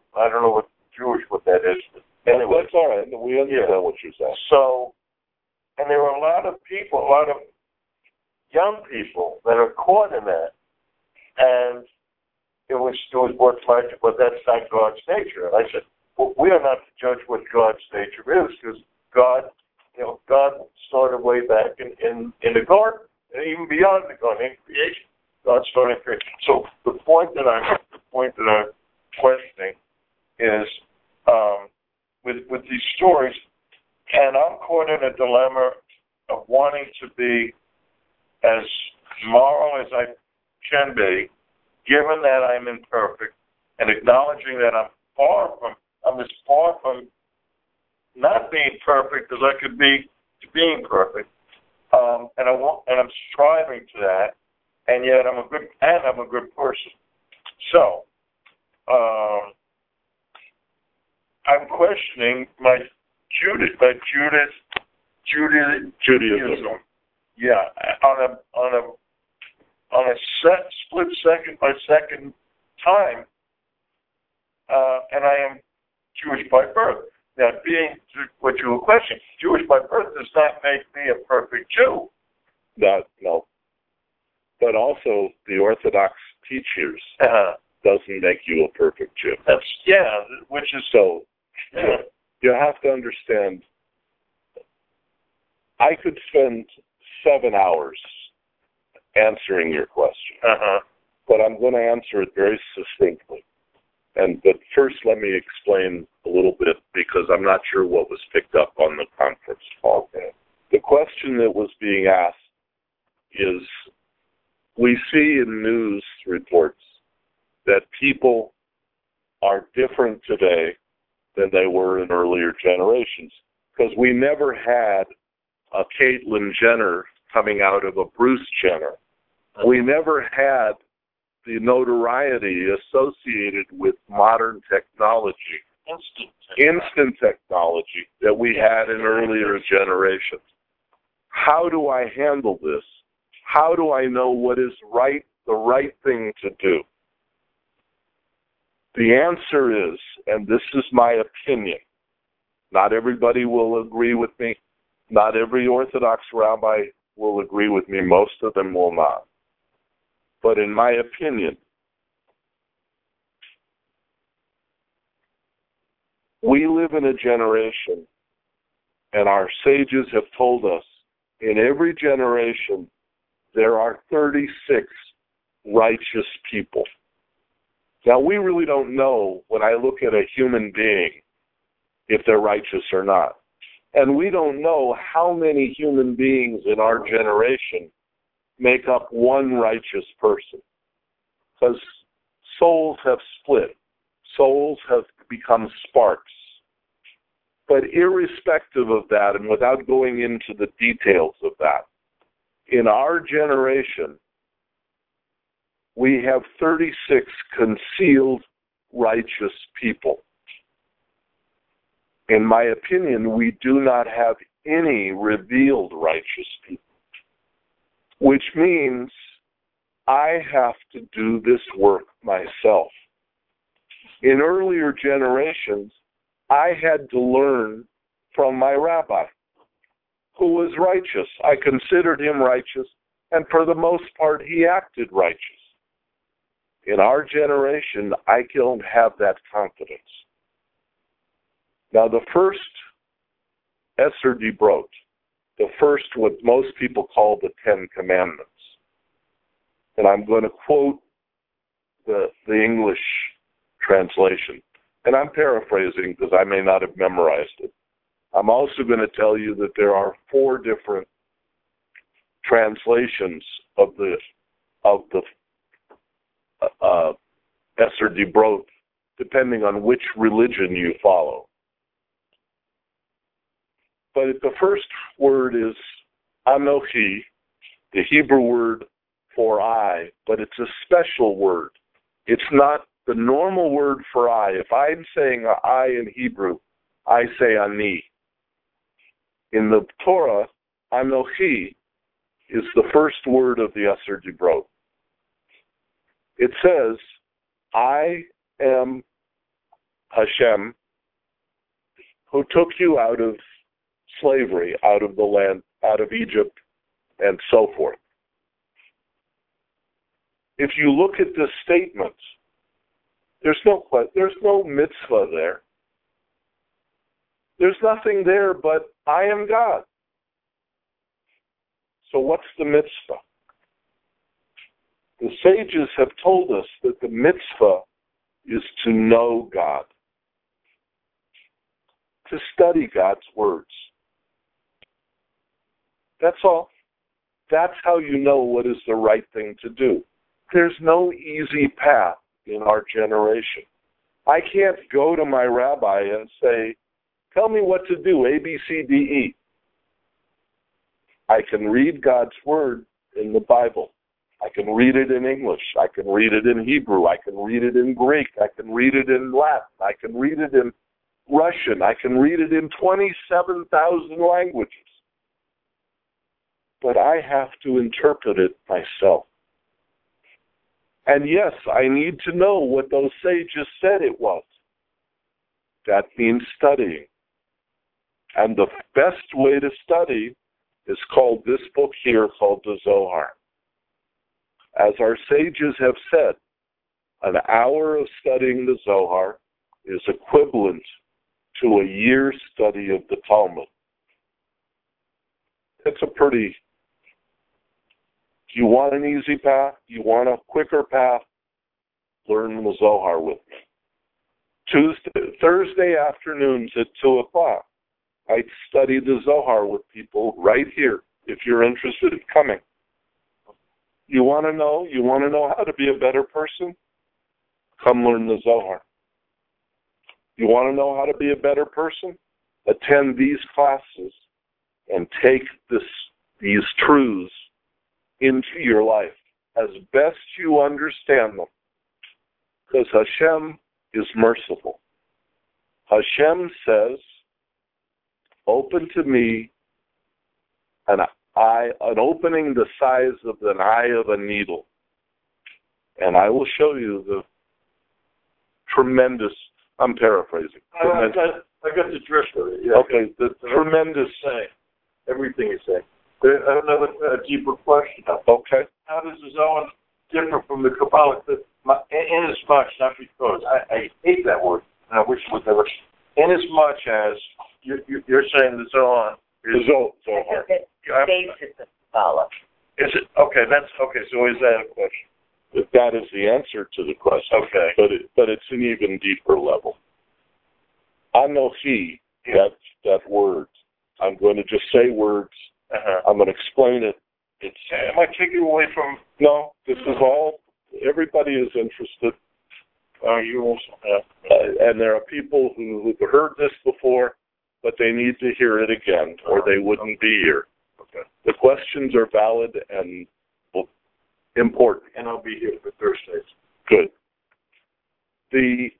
I don't know what Jewish what that is. But anyway, that's all right. We understand yeah. what you're saying. So, and there are a lot of people, a lot of young people that are caught in that, and it was it was what's like, but that's not God's nature. And I said, well, we are not to judge what God's nature is, because God, you know, God started way back in, in, in the garden, and even beyond the garden, in creation. God started creation. So the point that I'm the point that I'm questioning is um, with with these stories, and I'm caught in a dilemma of wanting to be as moral as I can be, given that I'm imperfect, and acknowledging that I'm far from, I'm as far from not being perfect as I could be to being perfect, um, and I want, and I'm striving to that, and yet I'm a good, and I'm a good person. So, um, I'm questioning my Judas, my Judas, Judas, Judaism. Yeah, on a on a on a set split second by second time, uh, and I am Jewish by birth. Now, being what you were questioning, Jewish by birth does not make me a perfect Jew. Not no. But also, the Orthodox teachers Uh, doesn't make you a perfect Jew. that's yeah, which is So yeah. you have to understand. I could spend seven hours answering your question, Uh-huh. but I'm going to answer it very succinctly. And but first, let me explain a little bit, because I'm not sure what was picked up on the conference call. The question that was being asked is, we see in news reports that people are different today than they were in earlier generations, because we never had a Caitlyn Jenner coming out of a Bruce Jenner. We never had the notoriety associated with modern technology, Instant. instant technology, that we had in earlier generations. How do I handle this? How do I know what is right, the right thing to do? The answer is, and this is my opinion, not everybody will agree with me, not every Orthodox rabbi will agree with me, most of them will not. But in my opinion, we live in a generation, and our sages have told us, in every generation, there are thirty-six righteous people. Now, we really don't know, when I look at a human being, if they're righteous or not. And we don't know how many human beings in our generation make up one righteous person. Because souls have split. Souls have become sparks. But irrespective of that, and without going into the details of that, in our generation, we have thirty-six concealed righteous people. In my opinion, we do not have any revealed righteous people, which means I have to do this work myself. In earlier generations, I had to learn from my rabbi, who was righteous. I considered him righteous, and for the most part, he acted righteous. In our generation, I don't have that confidence. Now, the first Esser Dibrot, the first what most people call the Ten Commandments, and I'm going to quote the, the English translation, and I'm paraphrasing because I may not have memorized it. I'm also going to tell you that there are four different translations of the of the uh, Esser Dibrot, depending on which religion you follow. But the first word is Anochi, the Hebrew word for I, but it's a special word. It's not the normal word for I. If I'm saying I in Hebrew, I say Ani. In the Torah, Anochi is the first word of the Esser Dibrot. It says, I am Hashem, who took you out of slavery, out of the land, out of Egypt, and so forth. If you look at this statement, there's no there's no mitzvah there. There's nothing there but I am God. So what's the mitzvah? The sages have told us that the mitzvah is to know God, to study God's words. That's all. That's how you know what is the right thing to do. There's no easy path in our generation. I can't go to my rabbi and say, tell me what to do, A, B, C, D, E. I can read God's word in the Bible. I can read it in English. I can read it in Hebrew. I can read it in Greek. I can read it in Latin. I can read it in Russian. I can read it in twenty-seven thousand languages. But I have to interpret it myself. And yes, I need to know what those sages said it was. That means studying. And the best way to study is called this book here, called the Zohar. As our sages have said, an hour of studying the Zohar is equivalent to a year's study of the Talmud. It's a pretty... You want an easy path? You want a quicker path? Learn the Zohar with me. Tuesday, Thursday afternoons at two o'clock, I study the Zohar with people right here, if you're interested in coming. You want to know? You want to know how to be a better person? Come learn the Zohar. You want to know how to be a better person? Attend these classes and take this, these truths into your life as best you understand them. Because Hashem is merciful. Hashem says, open to me an eye, an opening the size of an eye of a needle, and I will show you the tremendous, I'm paraphrasing. I, I, got, I got the drift of it. Yeah. Okay, the tremendous thing. Everything you say. I have another uh, deeper question. Okay. How does the Zohar differ from the Kabbalah? My, in as much, not because, I, I hate that word, and I wish it would never. In as much as you, you, you're saying the Zohar is the Zohar. It's the basis of Kabbalah. Is it okay? That's okay. So is that a question? That is the answer to the question. Okay. But it, but it's an even deeper level. Anochi, yeah. that that word. I'm going to just say words. Uh-huh. I'm going to explain it. It's. Am I taking away from? No, this is all. Everybody is interested. Uh, you also. Uh, and there are people who who've heard this before, but they need to hear it again, or they wouldn't be here. Okay. The questions are valid and important. And I'll be here for Thursdays. Good. The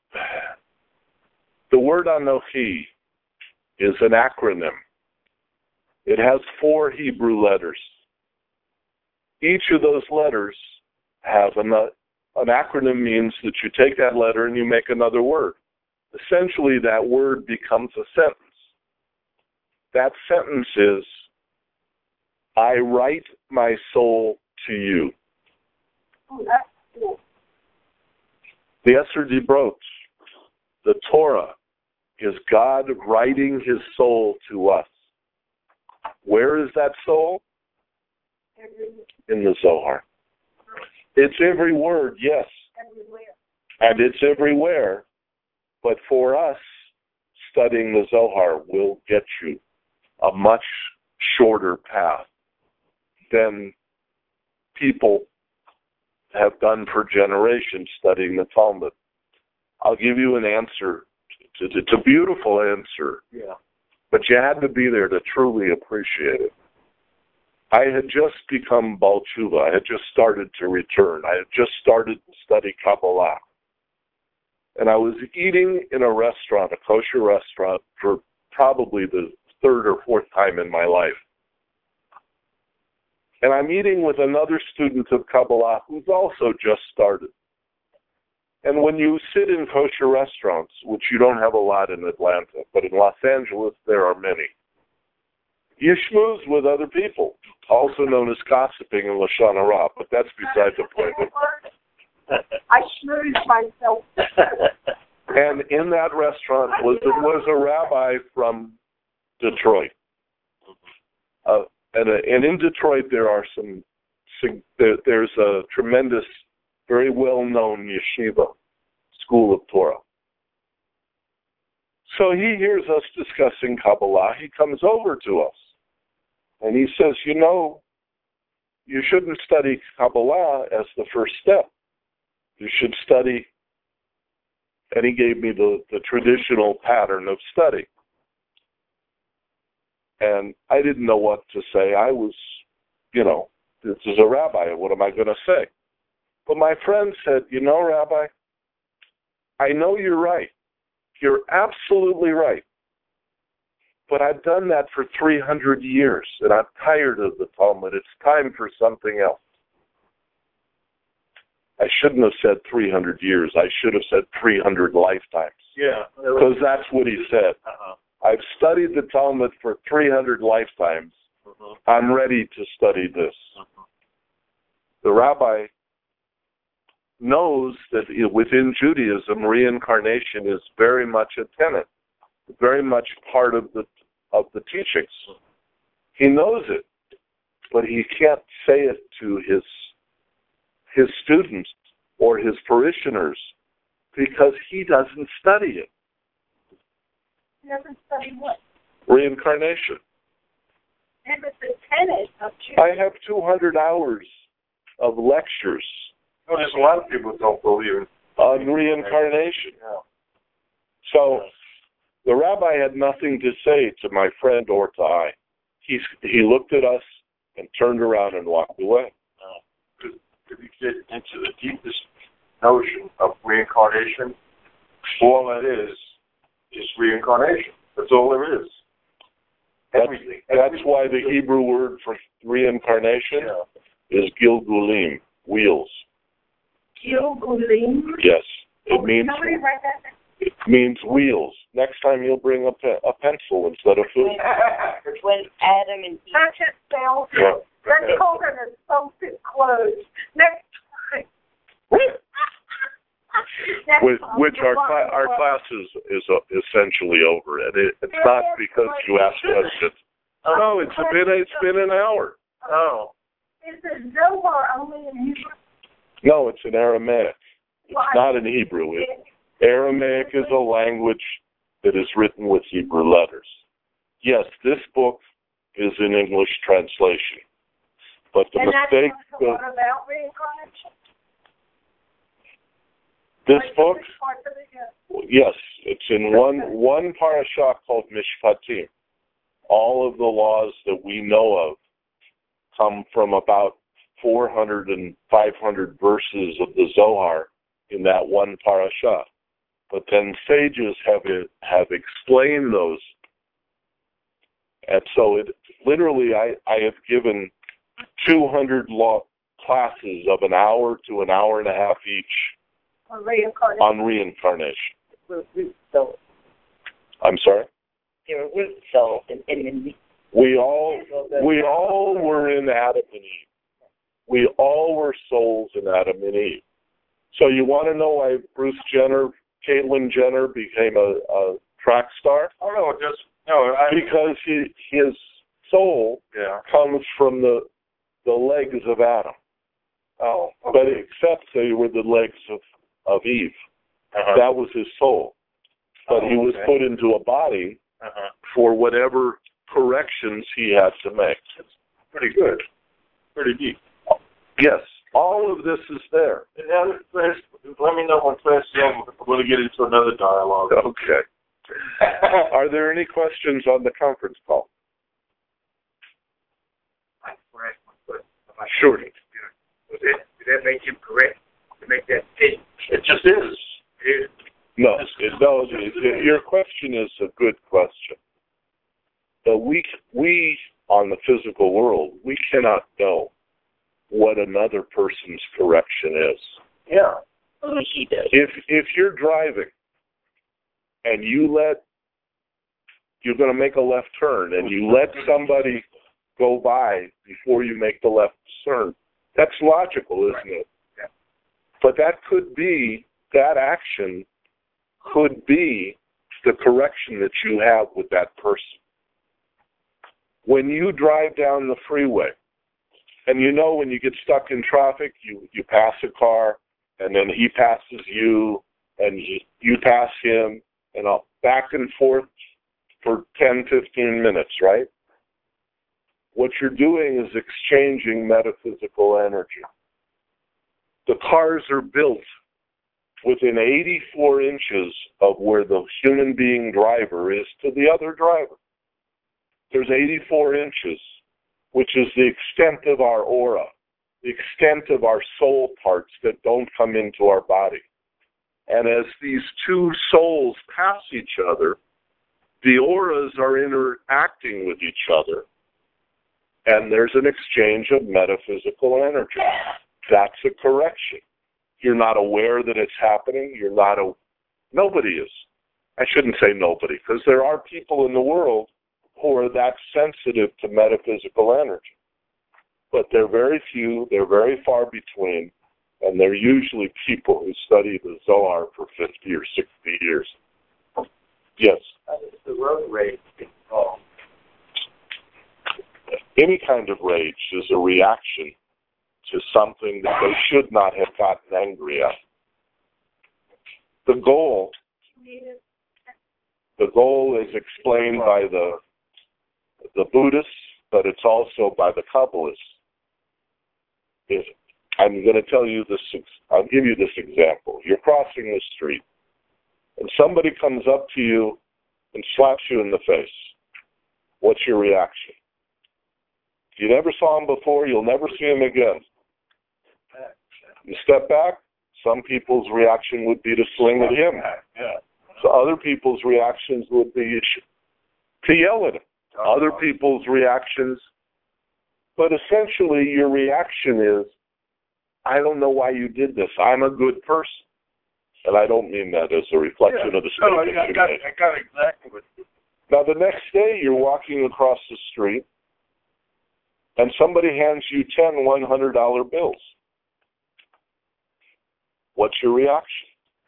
the word Anochi is an acronym. It has four Hebrew letters. Each of those letters have an, an acronym means that you take that letter and you make another word. Essentially, that word becomes a sentence. That sentence is, I write my soul to you. Oh, that's cool. The Esser Dibrot, the Torah, is God writing his soul to us. Where is that soul? In the Zohar. It's every word, yes. Everywhere. And it's everywhere. But for us, studying the Zohar will get you a much shorter path than people have done for generations studying the Talmud. I'll give you an answer. It's a beautiful answer. Yeah. But you had to be there to truly appreciate it. I had just become Baal Tshuva. I had just started to return. I had just started to study Kabbalah. And I was eating in a restaurant, a kosher restaurant, for probably the third or fourth time in my life. And I'm eating with another student of Kabbalah who's also just started. And when you sit in kosher restaurants, which you don't have a lot in Atlanta, but in Los Angeles there are many, you schmooze with other people, also known as gossiping in Lashon Hara, but that's beside the point. I schmooze myself. And in that restaurant was was a rabbi from Detroit. Uh, and, uh, and in Detroit there are some, there, there's a tremendous, very well-known yeshiva, school of Torah. So he hears us discussing Kabbalah. He comes over to us, and he says, you know, you shouldn't study Kabbalah as the first step. You should study, and he gave me the, the traditional pattern of study. And I didn't know what to say. I was, you know, this is a rabbi. What am I going to say? But my friend said, you know, Rabbi, I know you're right. You're absolutely right. But I've done that for three hundred years, and I'm tired of the Talmud. It's time for something else. I shouldn't have said three hundred years. I should have said three hundred lifetimes. Yeah. Because that's what he said. Uh-huh. I've studied the Talmud for three hundred lifetimes. Uh-huh. I'm ready to study this. Uh-huh. The rabbi knows that within Judaism, reincarnation is very much a tenet, very much part of the of the teachings. He knows it, but he can't say it to his his students or his parishioners because he doesn't study it. He doesn't study what? Reincarnation. And it's a tenet of Judaism. I have two hundred hours of lectures Well, there's a lot of people who don't believe in on reincarnation. Yeah. So the rabbi had nothing to say to my friend or to I. He, he looked at us and turned around and walked away. If you get into the deepest notion of reincarnation, all that is is reincarnation. That's all there is. Everything. That's, that's Everything. why the Hebrew word for reincarnation Yeah. is gilgulim, wheels. Gilgulim. Yes, it means Somebody write that down. it means wheels. Next time you'll bring a, pe- a pencil instead of food. When Adam and Eve. Such a spell. Yeah. Let's call them as salted clothes. Next time. Next Which, time. which our cla- our class is is uh, essentially over, and it, it's not because you asked questions. No, it's been it's been an hour. Oh. Is the Zohar only in Hebrew? No, it's in Aramaic. It's Why? not in Hebrew. It, Aramaic is a language that is written with Hebrew letters. Yes, this book is in English translation, but the and mistake. that's what about reincarnation? This book, Part of it, yeah. yes, it's in one one parasha called Mishpatim. All of the laws that we know of come from about four hundred and five hundred verses of the Zohar in that one parasha. But then sages have it, have explained those. And so it literally, I, I have given two hundred law classes of an hour to an hour and a half each On reincarnation. on reincarnation. We're root souls. I'm sorry? There are root souls in, in, in We all we all were in Adam and Eve. We all were souls in Adam and Eve. So you want to know why Bruce Jenner, Caitlyn Jenner became a, a track star? Oh no, just no. I, Because he, his soul yeah. comes from the the legs of Adam. Oh. Okay. But except they were the legs of, of Eve. Uh-huh. That was his soul. But Oh, he was okay. put into a body Uh-huh. for whatever corrections he had to make. Pretty good. Pretty deep. Yes, all of this is there. And now, class, let me know when class is over. We're going to get into another dialogue. Okay. Are there any questions on the conference call? Sure. Did that, did that make him correct to make that decision? It just is. It is. No, it, no. It, your question is a good question. But we, we on the physical world, we cannot know what another person's correction is. Yeah. Well, what he does. If if you're driving and you let, you're going to make a left turn and you let somebody go by before you make the left turn, that's logical, isn't it? Yeah. But that could be, that action could be the correction that you have with that person. When you drive down the freeway, and you know when you get stuck in traffic, you, you pass a car, and then he passes you, and he, you pass him, and I'll back and forth for ten, fifteen minutes, right? What you're doing is exchanging metaphysical energy. The cars are built within eighty-four inches of where the human being driver is to the other driver. There's eighty-four inches, which is the extent of our aura, the extent of our soul parts that don't come into our body. And as these two souls pass each other, the auras are interacting with each other, and there's an exchange of metaphysical energy. That's a correction. You're not aware that it's happening. You're not a... Nobody is. I shouldn't say nobody, because there are people in the world who are that sensitive to metaphysical energy. But they're very few, they're very far between, and they're usually people who study the Zohar for fifty or sixty years. Yes? How does the road rage involved? Any kind of rage is a reaction to something that they should not have gotten angry at. The goal, the goal is explained by the the Buddhists, but it's also by the Kabbalists. If, I'm going to tell you this, I'll give you this example. You're crossing the street, and somebody comes up to you and slaps you in the face. What's your reaction? You never saw him before, you'll never see him again. You step back, some people's reaction would be to swing at him. So other people's reactions would be to yell at him. Other people's reactions, but essentially your reaction is, I don't know why you did this. I'm a good person. And I don't mean that as a reflection yeah. of the statement no, I, I, got, I got exactly what you Now the next day you're walking across the street and somebody hands you ten one hundred dollar bills. What's your reaction?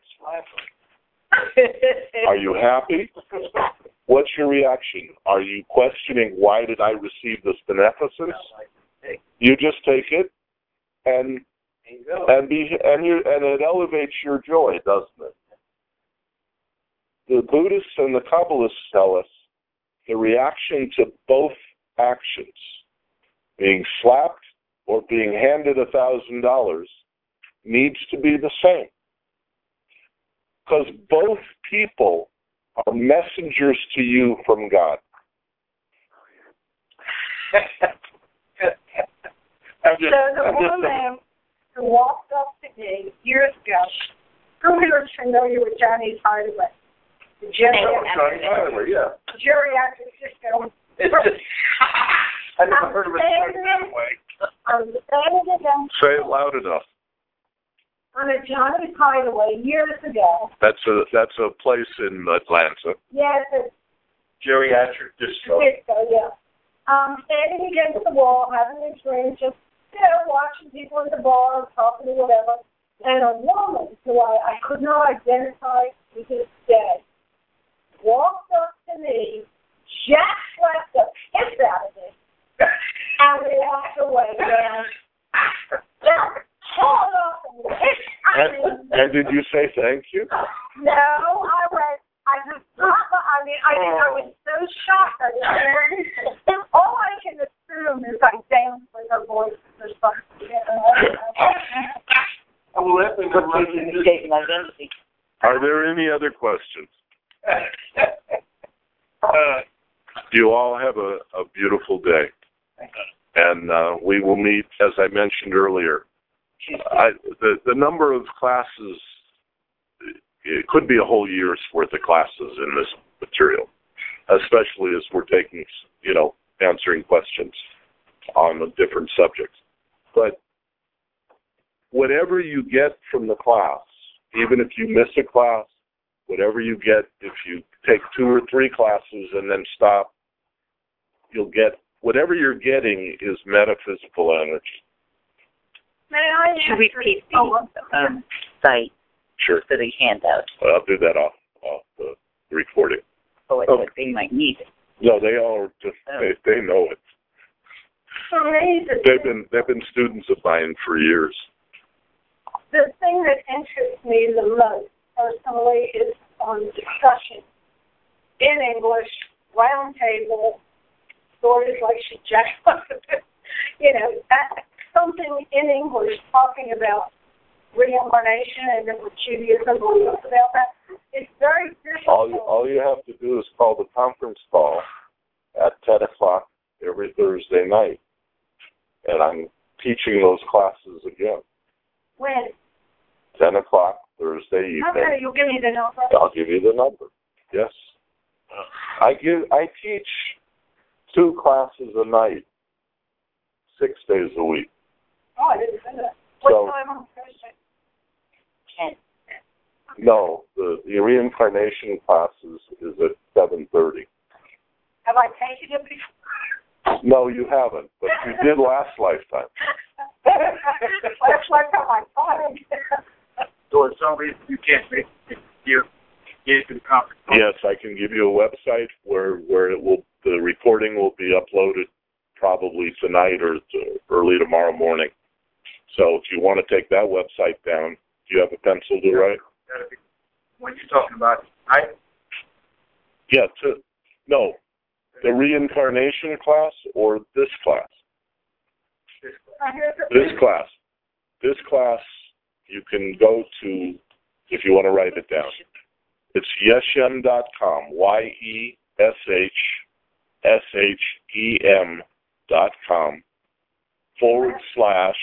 Are you happy? What's your reaction? Are you questioning, why did I receive this beneficence? You just take it and and be and you and it elevates your joy, doesn't it? The Buddhists and the Kabbalists tell us the reaction to both actions, being slapped or being handed a thousand dollars, needs to be the same. Because both people are messengers to you from God. I'm just, so the I'm just woman who walked up to me years ago, who was familiar with Johnny's Hardaway, the geriatric, yeah. geriatric system. It's just, I never heard of it that way. I'm standing again Say it loud enough. on a Johnny's Hideaway years ago. That's a that's a place in Atlanta. Yes, it's Geriatric disco. disco, yeah. Um, standing against the wall, having a drink, just, you know, watching people in the bar, talking or whatever. And a woman who I, I could not identify to this day walked up to me, jack slapped the piss out of me, and we walked away. Now, hold up and piss. I And, mean, and did you say thank you? no, I went, I just, I mean, I mean, I was so shocked. I didn't, all I can assume is I danced with her voice or something. You know? Well, that's been Put mistake in identity. Are there any other questions? uh, You all have a, a beautiful day. And uh, we will meet, as I mentioned earlier. I, the, the number of classes, it could be a whole year's worth of classes in this material, especially as we're taking, you know, answering questions on the different subjects. But whatever you get from the class, even if you miss a class, whatever you get, if you take two or three classes and then stop, you'll get, whatever you're getting is metaphysical energy. May I Should we repeat the oh, um, site Sure. for the handout? Well, I'll do that off, off the recording. Oh, I thought they might need it. No, they all just, Oh. they, they know it. For me, the, They've been, they've been students of mine for years. the thing that interests me the most personally is on discussion in English, round table, stories like she jacked you know, that, something in English talking about reincarnation and then what Judaism believes about that. It's very difficult. All you, all you have to do is call the conference call at ten o'clock every Thursday night. And I'm teaching those classes again. When? ten o'clock Thursday evening. Okay, you'll give me the number. I'll give you the number. Yes. I give. I teach two classes a night, six days a week. Oh, I didn't say that. What So- time on Thursday? Ten. No, the, the reincarnation classes is at seven thirty. Have I taken it before? No, you haven't, but you did last lifetime. Last lifetime I thought I did. So it's only you can't make you get it to the conference. Yes, I can give you a website where where it will the recording will be uploaded probably tonight or to early tomorrow morning. So if you want to take that website down, do you have a pencil to write? That'll be what you're talking about. I Yeah, to, no, the reincarnation class or this class? This class. This class you can go to if you want to write it down. It's yeshem dot com, Y E S H S H E M dot com forward slash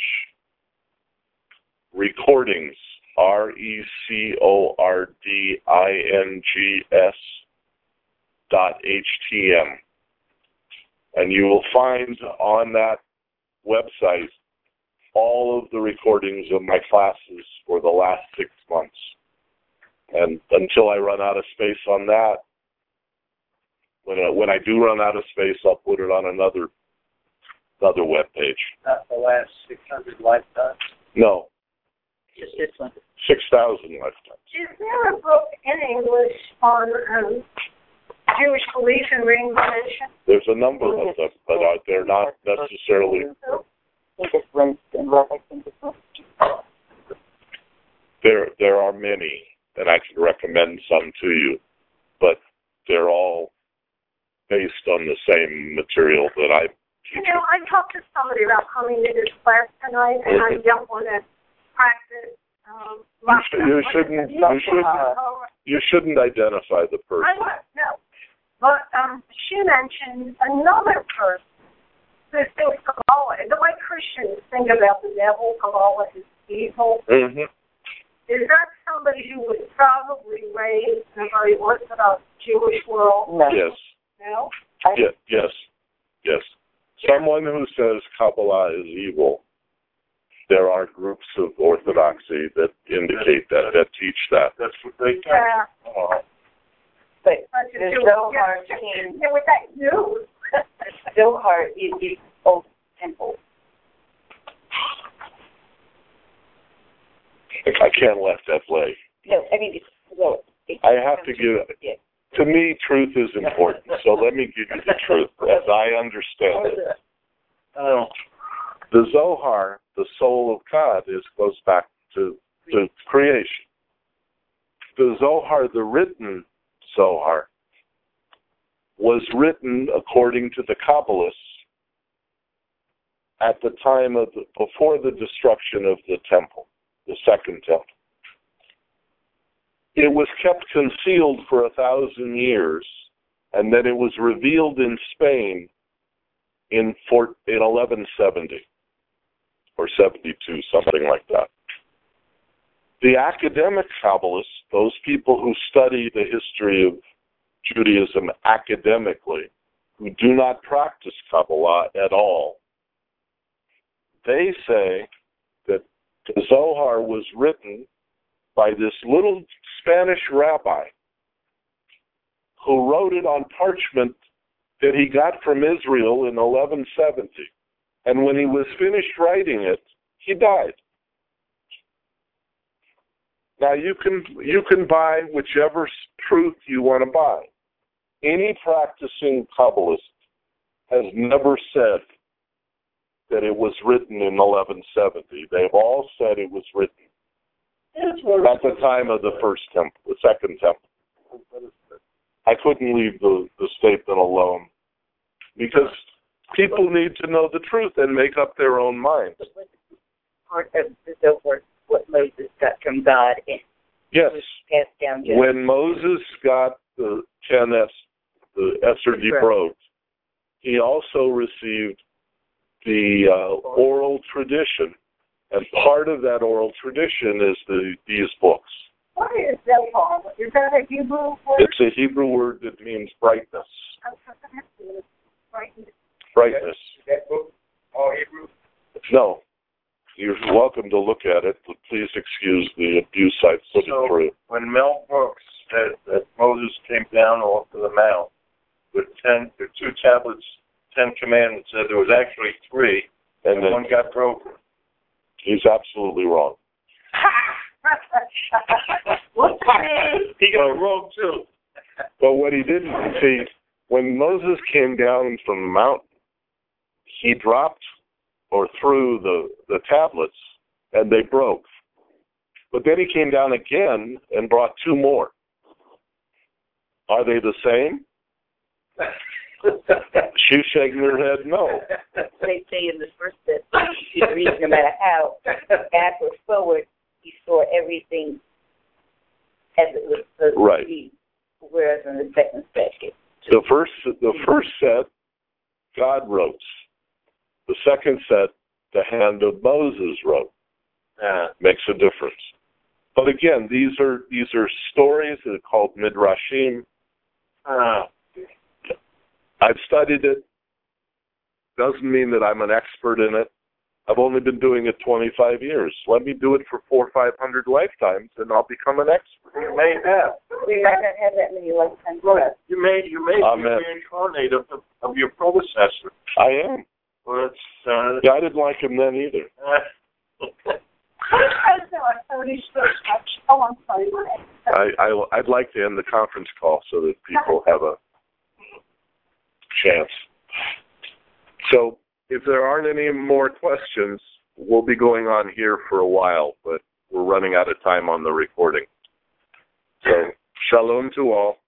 recordings, R E C O R D I N G S dot H T M. And you will find on that website all of the recordings of my classes for the last six months. And until I run out of space on that, when I, when I do run out of space, I'll put it on another another web page. not the last six hundred lifetimes. No, Just this one. six thousand lifetimes. Is there a book in English on um, Jewish belief in reincarnation? There's a number of them, but uh, they're not necessarily. I think it's Winston. Well, I think it's Winston. There there are many, and I can recommend some to you, but they're all based on the same material that I You teach. know, I talked to somebody about coming to this class tonight, and I don't want to practice. Um, You, sh- you shouldn't. You shouldn't. You shouldn't identify the I person. won't, no. But um, she mentioned another person who thinks Kabbalah, the way Christians think about the devil, Kabbalah is evil. Mm-hmm. Is that somebody who was probably raised in a very Orthodox Jewish world? No. Yes. No? Yes. Yes. Yes. Someone who says Kabbalah is evil. There are groups of orthodoxy that indicate that, that teach that. That's what they think. Yeah. Uh, But That's a the Jewish- Zohar yeah. came, Yeah, with that news. Zohar is the old temple. I can't let that play. No, I mean, it's, well, it's I have to give. Yeah. To me, truth is important. So let me give you the truth as I understand it. Oh, The Zohar, the soul of God, is goes back to, to creation. The Zohar, the written Zohar, was written according to the Kabbalists at the time of the, before the destruction of the temple, the second temple. It was kept concealed for a thousand years, and then it was revealed in Spain in, four, in eleven seventy. Or seventy-two, something like that. The academic Kabbalists, those people who study the history of Judaism academically, who do not practice Kabbalah at all, they say that the Zohar was written by this little Spanish rabbi who wrote it on parchment that he got from Israel in eleven seventy. And when he was finished writing it, he died. Now you can you can buy whichever truth you want to buy. Any practicing Kabbalist has never said that it was written in eleven seventy. They've all said it was written at the time of the first temple, the second temple. I couldn't leave the, the statement alone because people need to know the truth and make up their own minds. Part of the Zohar, what Moses got from God, and yes, was passed down. To when Moses got the ten es, the Esser Debrot, he also received the uh, oral tradition, and part of that oral tradition is the these books. What is Zohar? Is that a Hebrew word? It's a Hebrew word that means brightness. Brightness. Brightness. That book, all Hebrew? No. You're welcome to look at it, but please excuse the abuse I put So it through. when Mel Brooks said that Moses came down off of the mount with ten, the two tablets, ten commandments, said there was actually three, And and then one got broken. he's absolutely wrong. What's the name? He got it wrong too. But what he didn't see, when Moses came down from the mountain, he dropped or threw the, the tablets, and they broke. But then he came down again and brought two more. Are they the same? She's shaking her head no. They say in the first step, you should read no matter how, back or forward, you saw everything as it was supposed Right. to be. Whereas in the second section, The first, the first set, God wrote. The second set, the hand of Moses wrote. Yeah. Makes a difference. But again, these are these are stories that are called midrashim. Uh, I've studied it. Doesn't mean that I'm an expert in it. I've only been doing it twenty-five years. Let me do it for four or five hundred lifetimes, and I'll become an expert. you may have. we might not have that many lifetimes left. You may you may Amen. be reincarnated of, the, of your predecessor. I am. Well, it's, uh, Yeah, I didn't like him then either. Oh, I'm sorry. I, I I'd like to end the conference call so that people have a chance. So if there aren't any more questions, we'll be going on here for a while, but we're running out of time on the recording. So shalom to all.